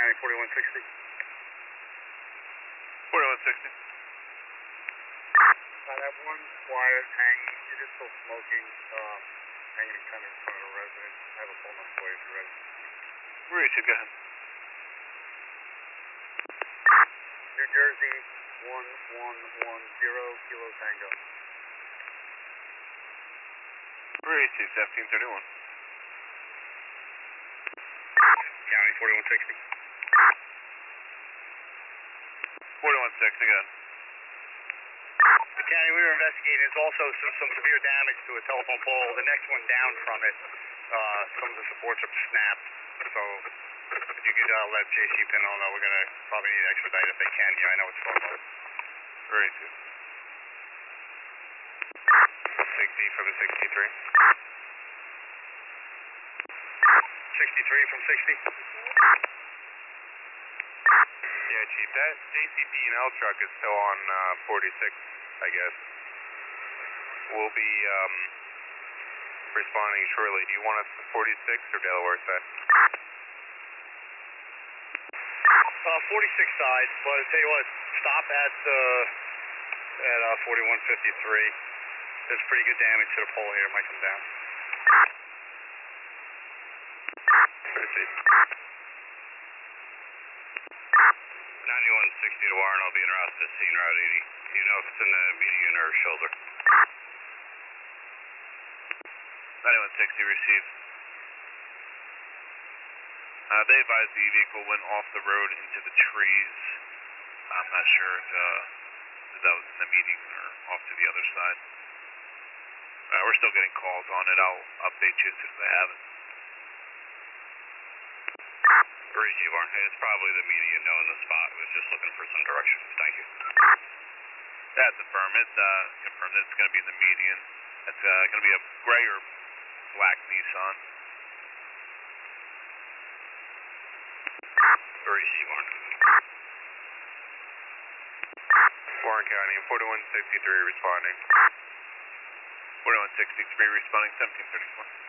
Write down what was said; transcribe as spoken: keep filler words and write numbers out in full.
County forty-one sixty. forty-one sixty. I have one wire hanging, it is still smoking, um, hanging kind of in front of a residence. I have a phone number for you if you're ready. Reach it, go ahead. New Jersey, one one one zero, Kilo Tango. Receive seventeen thirty-one. County forty-one sixty. forty-one sixty again. The county we were investigating is also some, some severe damage to a telephone pole. The next one down from it, uh, some of the supports are snapped. So if you could uh, let J C Pinto know, we're going to probably need to expedite if they can here. I know it's slow mode. Receive. sixty from the sixty-three. sixty-three from sixty. Yeah, Chief, that J C P and L truck is still on uh, forty-six, I guess. We'll be um, responding shortly. Do you want us to forty-six or Delaware side? Uh, forty-six side, but I'll tell you what, stop at uh, at uh, forty-one fifty-three. There's pretty good damage to the pole here. It might come down. Proceed. ninety-one sixty to Warren, I'll be in route to scene, Route eighty. Do you know if it's in the median or shoulder? ninety-one sixty received. Uh, they advised the vehicle went off the road into the trees. I'm not sure if, uh, if that was in the median or off to the other side. Uh, we're still getting calls on it. I'll update you as soon as I have it. Receive, Warren. It's probably the median knowing the spot. It was just looking for some direction. Thank you. That's affirm it. Uh, confirmed that it's going to be in the median. It's uh, going to be a gray or black Nissan. Receive, Warren. Warren County, forty-one sixty-three responding. forty-one sixty-three responding, seventeen thirty-four.